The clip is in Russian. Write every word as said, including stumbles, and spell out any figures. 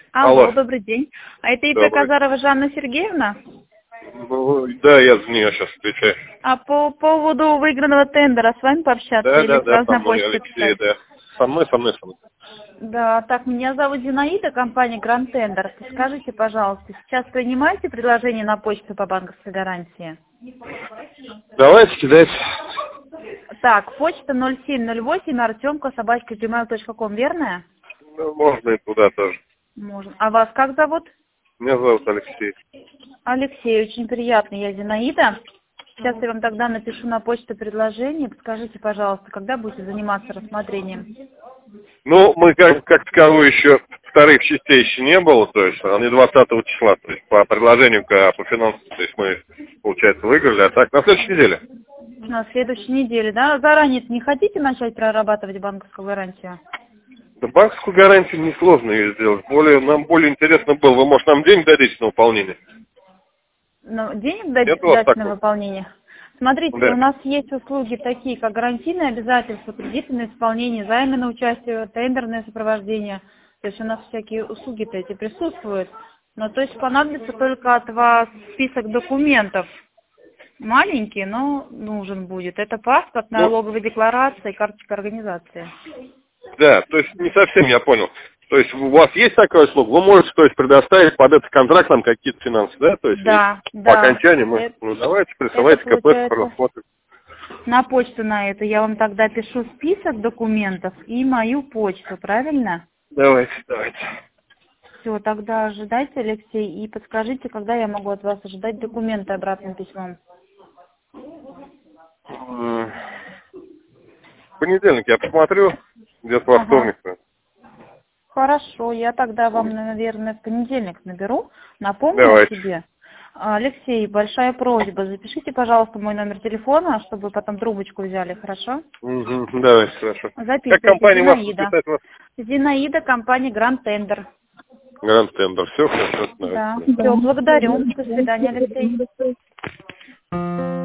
Алло, Алло. добрый день. А это ИП Добрый. Казарова Жанна Сергеевна? Ну, да, я за нее сейчас отвечаю. А по поводу выигранного тендера с вами пообщаться Да, или да, да, сразу со на мной, почту Алексей, писать? да. Со мной, со мной, со мной. Да, так, меня зовут Зинаида, компания Гранд Тендер. Скажите, пожалуйста, сейчас принимаете предложение на почту по банковской гарантии? Давайте кидайте. Так, почта ноль семь ноль восемь артемка собачка джимейл точка ком, верно? Ну, можно и туда тоже. Можно. А вас как зовут? Меня зовут Алексей. Алексей, очень приятно, я Зинаида. Сейчас я вам тогда напишу на почту предложение. Скажите, пожалуйста, когда будете заниматься рассмотрением? Ну, мы как, как таковой еще вторых частей еще не было, то есть они двадцатого числа, то есть по предложению к- по финансам, то есть мы, получается, выиграли, а так на следующей неделе. На следующей неделе, да? Заранее не хотите начать прорабатывать банковскую гарантию? Да, банковскую гарантию несложно ее сделать. Более, нам более интересно было, вы, может, нам денег дадите на выполнение? Ну, денег дать, Нет у вас дать на такого? выполнение? Смотрите, Да. у нас есть услуги такие, как гарантийные обязательства, кредитное исполнение, займы на участие, тендерное сопровождение. То есть у нас всякие услуги-то эти присутствуют. Но то есть понадобится только от вас список документов. Маленький, но нужен будет. Это паспорт, Ну, налоговая декларация и карточка организации. да, то есть не совсем я понял. То есть у вас есть такая услуга, вы можете, то есть, предоставить под этот контракт нам какие-то финансы, да? То есть и Да, по да. окончании мы, Это, ну давайте, это присылайте КП, получается просмотрим. на почту на эту. Я вам тогда пишу список документов и мою почту, правильно? Давайте, давайте. Все, тогда ожидайте, Алексей, и подскажите, когда я могу от вас ожидать документы обратным письмом. М, В понедельник я посмотрю, где-то во Ага. вторник. наверное. Хорошо, я тогда вам, наверное, в понедельник наберу. Напомню о Давайте. себе. А, Алексей, большая просьба, запишите, пожалуйста, мой номер телефона, чтобы вы потом трубочку взяли, хорошо? Мгм, давайте, хорошо. Как Записывайте, компания вас Зинаида. записать вас? Зинаида, компания Гранд Тендер. Гранд Тендер. Все хорошо, Да, давайте. все, благодарю. До свидания, Алексей.